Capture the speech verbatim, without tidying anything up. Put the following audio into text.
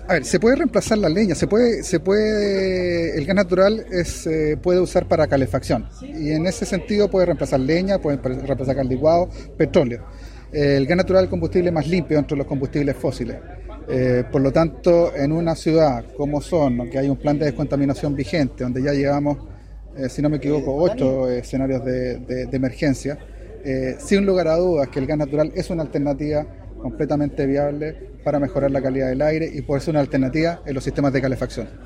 A ver, se puede reemplazar la leña, se puede, se puede, el gas natural es, eh, puede usar para calefacción y en ese sentido puede reemplazar leña, puede reemplazar gas licuado, petróleo. Eh, el gas natural es el combustible más limpio entre los combustibles fósiles. Eh, por lo tanto, en una ciudad como Son, ¿no?, que hay un plan de descontaminación vigente, donde ya llevamos, eh, si no me equivoco, ocho eh, escenarios de, de, de emergencia, eh, sin lugar a dudas que el gas natural es una alternativa completamente viable para mejorar la calidad del aire y puede ser una alternativa en los sistemas de calefacción.